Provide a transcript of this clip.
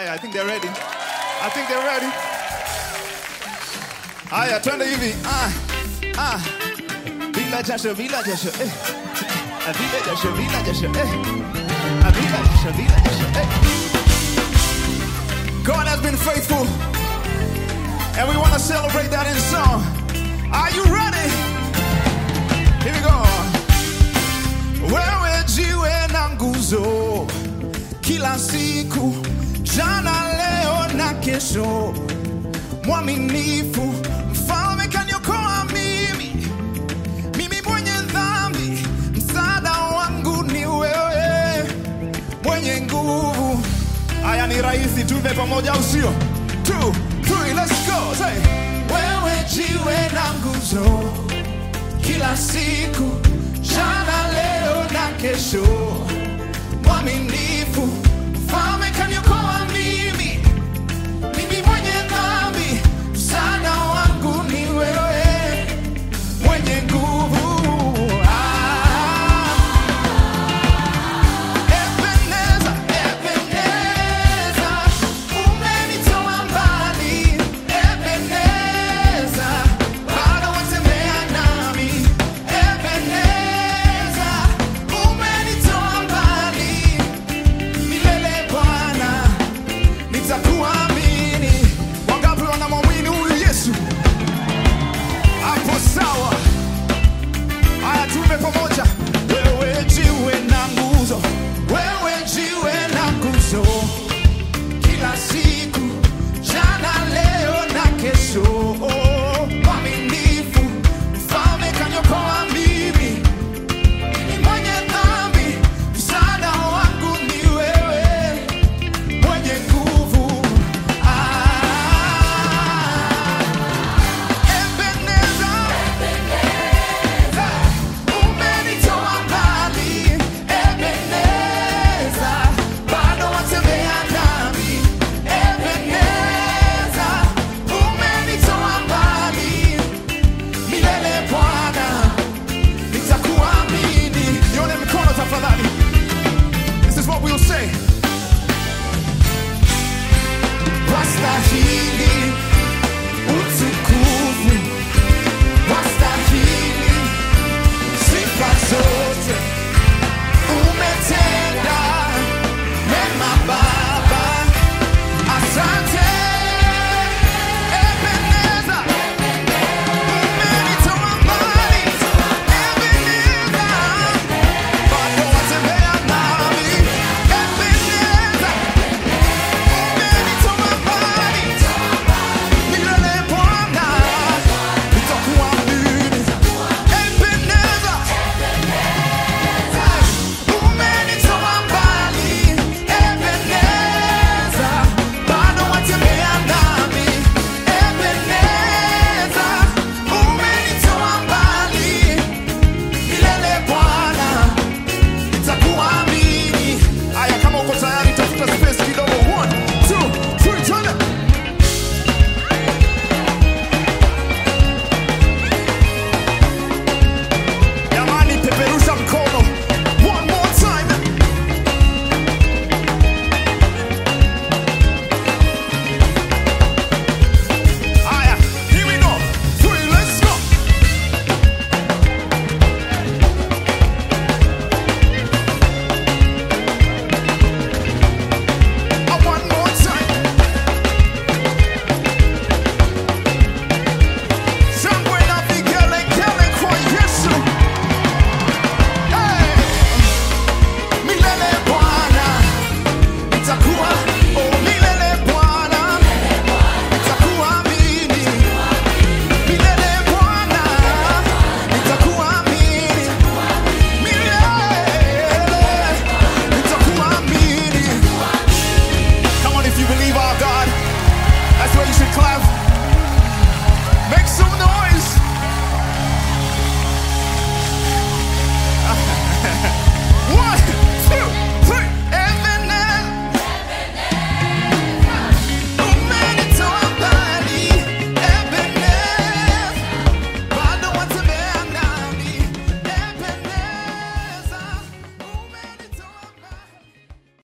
Haya, I think they're ready. I think they're ready. Haya, twende hivi. Bila jasho, bila jasho. Bila jasho, bila jasho. Bila jasho, bila jasho. God has been faithful. And we want to celebrate that in song. Are you ready? Here we go. Wewe jiwe na nguzo, kila siku, jana, leo na kesho. Mwaminifu, mfalme kaniokoa mimi mwenye dhambi, msaada wangu ni wewe, mwenye nguvu. Haya ni rahisi, tuve pamoja usio. 2, 3, let's go. Say, wewe jiwe na nguzo, kila siku, jana, leo na kesho. Mwaminifu, mfalme kaniokoa mimi mwenye dhambi, msaada wangu ni wewe, mwenye nguvu. Ebeneza, Ebeneza, umenitoa mbali. Ebeneza, bado watembea nami. Ebeneza, umenitoa mbali. Milele Bwana, nitakuamini. Wangapi wanamwamini huyu Yesu? Hapo sawa. Haya, tume pamoja. Wewe jiwe na nguzo, wewe jiwe na nguzo, kila siku, jana, leo na kesho. Mwaminifu, mfalme kaniokoa mimi mwenye dhambi, msaada wangu ni wewe, mwenye nguvu. Ebeneza, umenitoa mbali. Ebeneza, bado watembea nami. Ebeneza, umenitoa mbali. Milele Bwana, nitakuamini. Nione mikono tafadhali. This is what we'll say. Wastahili